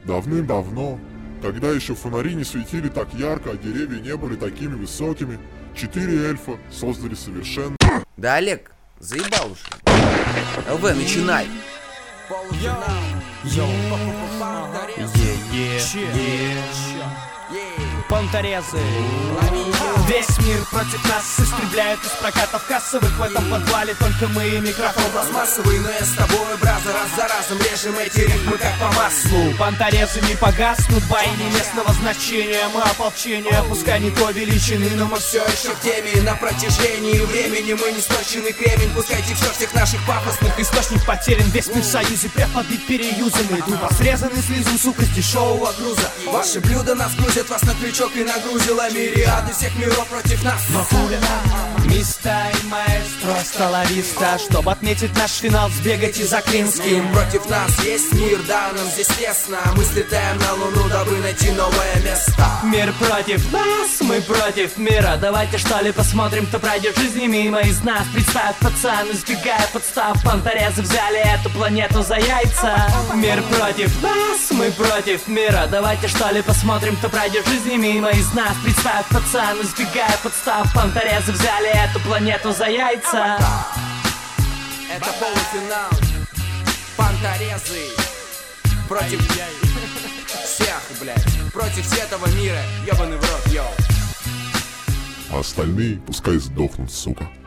Давным-давно, когда еще фонари не светили так ярко, а деревья не были такими высокими, 4 эльфа создали совершенно... Да, Олег, заебал уже. ЛВ, начинай. Понторезы. Весь мир против нас истребляют из прокатов кассовых. В этом подвале только мы и микрофон пластмассовый. Но я с тобой, браза, раз за разом режем эти ритмы как по маслу. Понторезы не погаснут, бои не местного значения. Мы ополчение, пускай не той величины, но мы все еще в теме. На протяжении времени мы не сточенный кремень. Пускай течет всех наших пафосных. Источник потерян, весь мир в союзе. Преподы переюзаны, тупо срезаны слезу, сука, с дешевого груза. Ваши блюда нас грузят, вас на крючок и нагрузила мириады всех миров против нас. Миста и маэстро, столовиста, чтобы отметить наш финал, сбегайте за Клинским. Против нас есть мир, да, нам здесь тесно. Мы слетаем на Луну, дабы найти новое место. Мир против нас, мы против мира. Давайте что ли посмотрим, кто пройдет жизни мимо из нас. Представь, пацан, избегая подстав, понторезы взяли эту планету за яйца. Мир против нас, мы против мира. Давайте что ли посмотрим, кто пройдет жизни мимо из нас. Представь, пацан, избегая подстав, понторезы взяли эту планету за яйца. Это полуфинал. Понторезы против всех, блядь. Против этого мира, ебаный в рот, йоу. А остальные пускай сдохнут, сука.